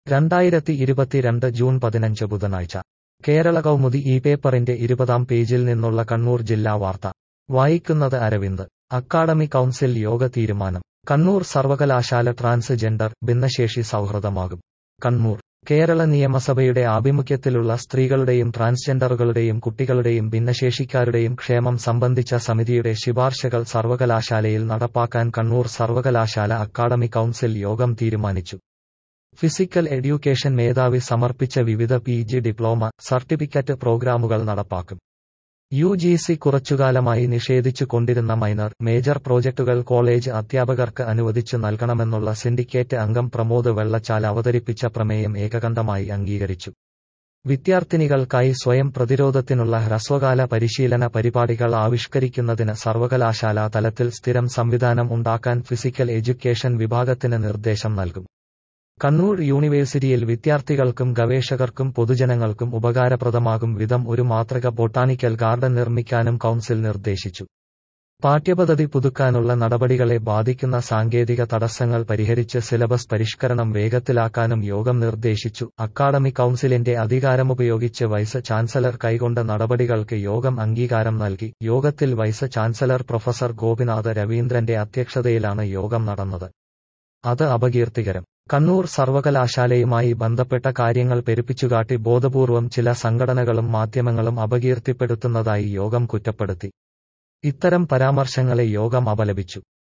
2022 June 15 ബുധനാഴ്ച കേരള കൗമുദി ഈ പേപ്പറിന്റെ 20-ാം പേജിൽ നിന്നുള്ള കണ്ണൂർ ജില്ലാ വാർത്ത വായിക്കുന്നത് അരവിന്ദ്. അക്കാഡമി കൗൺസിൽ യോഗ തീരുമാനം. കണ്ണൂർ സർവകലാശാല ട്രാൻസ്ജെൻഡർ ഭിന്നശേഷി സൗഹൃദമാകും. കണ്ണൂർ കേരള നിയമസഭയുടെ ആഭിമുഖ്യത്തിലുള്ള സ്ത്രീകളുടെയും ട്രാൻസ്ജെൻഡറുകളുടെയും കുട്ടികളുടെയും ഭിന്നശേഷിക്കാരുടെയും ക്ഷേമം സംബന്ധിച്ച സമിതിയുടെ ശിപാർശകൾ സർവകലാശാലയിൽ നടപ്പാക്കാൻ കണ്ണൂർ സർവകലാശാല അക്കാഡമി കൗൺസിൽ യോഗം തീരുമാനിച്ചു. ഫിസിക്കൽ എഡ്യൂക്കേഷൻ മേധാവി സമർപ്പിച്ച വിവിധ PG ഡിപ്ലോമ, സർട്ടിഫിക്കറ്റ് പ്രോഗ്രാമുകൾ നടപ്പാക്കും. UGC കുറച്ചുകാലമായി നിഷേധിച്ചു കൊണ്ടിരുന്ന മൈനർ, മേജർ പ്രോജക്ടുകൾ കോളേജ് അധ്യാപകർക്ക് അനുവദിച്ചു നൽകണമെന്നുള്ള സിൻഡിക്കേറ്റ് അംഗം പ്രമോദ് വെള്ളച്ചാൽ അവതരിപ്പിച്ച പ്രമേയം ഏകകണ്ഠമായി അംഗീകരിച്ചു. വിദ്യാർത്ഥിനികൾക്കായി സ്വയം പ്രതിരോധത്തിനുള്ള ഹ്രസ്വകാല പരിശീലന പരിപാടികൾ ആവിഷ്കരിക്കുന്നതിന് സർവകലാശാല തലത്തിൽ സ്ഥിരം സംവിധാനം ഉണ്ടാക്കാൻ ഫിസിക്കൽ എഡ്യൂക്കേഷൻ വിഭാഗത്തിന് നിർദ്ദേശം നൽകും. കണ്ണൂർ യൂണിവേഴ്സിറ്റിയിൽ വിദ്യാർത്ഥികൾക്കും ഗവേഷകർക്കും പൊതുജനങ്ങൾക്കും ഉപകാരപ്രദമാകും വിധം ഒരു മാതൃക ബൊട്ടാണിക്കൽ ഗാർഡൻ നിർമ്മിക്കാനും കൗൺസിൽ നിർദ്ദേശിച്ചു. പാഠ്യപദ്ധതി പുതുക്കാനുള്ള നടപടികളെ ബാധിക്കുന്ന സാങ്കേതിക തടസ്സങ്ങൾ പരിഹരിച്ച് സിലബസ് പരിഷ്കരണം വേഗത്തിലാക്കാനും യോഗം നിർദ്ദേശിച്ചു. അക്കാഡമിക് കൗൺസിലിന്റെ അധികാരമുപയോഗിച്ച് വൈസ് ചാൻസലർ കൈക്കൊണ്ട നടപടികൾക്ക് യോഗം അംഗീകാരം നൽകി. യോഗത്തിൽ വൈസ് ചാൻസലർ പ്രൊഫസർ ഗോപിനാഥ് രവീന്ദ്രന്റെ അധ്യക്ഷതയിലാണ് യോഗം നടന്നത്. അത് അപകീർത്തികരം. കണ്ണൂർ സർവകലാശാലയുമായി ബന്ധപ്പെട്ട കാര്യങ്ങൾ പെരുപ്പിച്ചുകാട്ടി ബോധപൂർവം ചില സംഘടനകളും മാധ്യമങ്ങളും അപകീർത്തിപ്പെടുത്തുന്നതായി യോഗം കുറ്റപ്പെടുത്തി. ഇത്തരം പരാമർശങ്ങളെ യോഗം അപലപിച്ചു.